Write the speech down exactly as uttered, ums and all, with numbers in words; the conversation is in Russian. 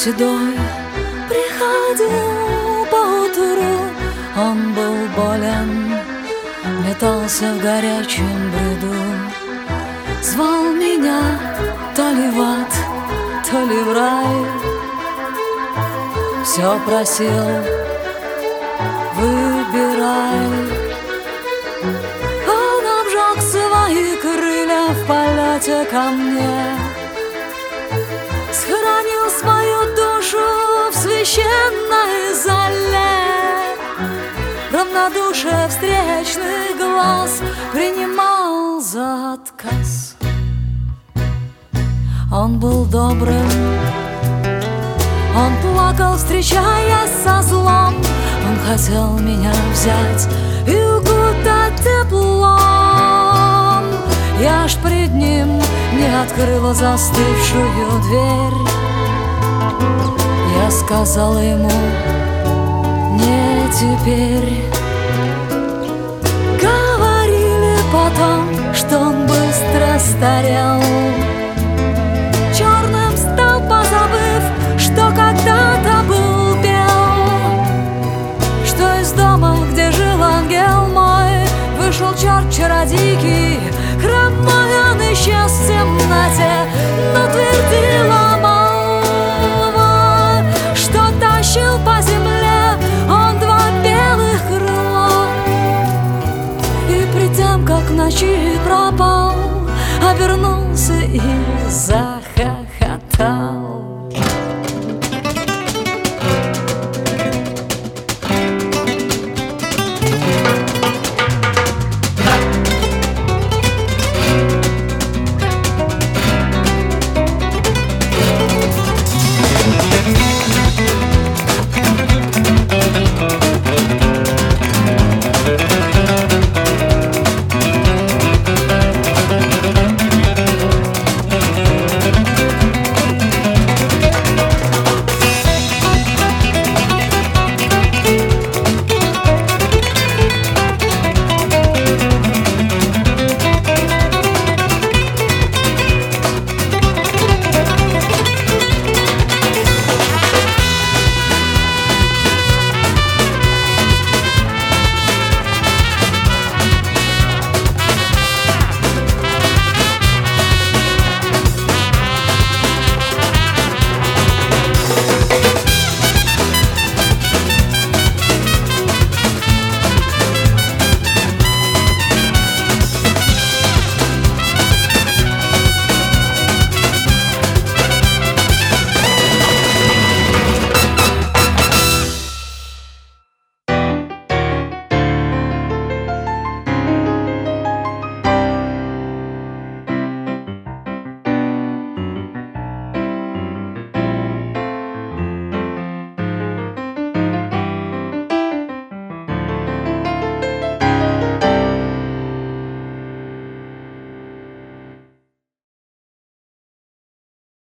седой приходил поутру. Он был болен, метался в горячем бреду, звал меня то ли в ад, то ли в рай. Все просил: выбирай. Он обжег свои крылья в полете ко мне, схоронил свою душу в священной зале. Равнодушие встречных глаз принимал за отказ. Он был добрым, он плакал, встречаясь со злом. Он хотел меня взять и укутать теплом. Я ж пред ним не открыла застывшую дверь. Я сказала ему: не теперь. Говорили потом, что он быстро старел, черным стал, позабыв, что когда-то был бел. Что из дома, где жил ангел мой, вышел черт чародейки. Хромой он исчез в темноте, но твердила молва, что тащил по земле он два белых крыла. И при тем, как в ночи пропал, обернулся и захохотал.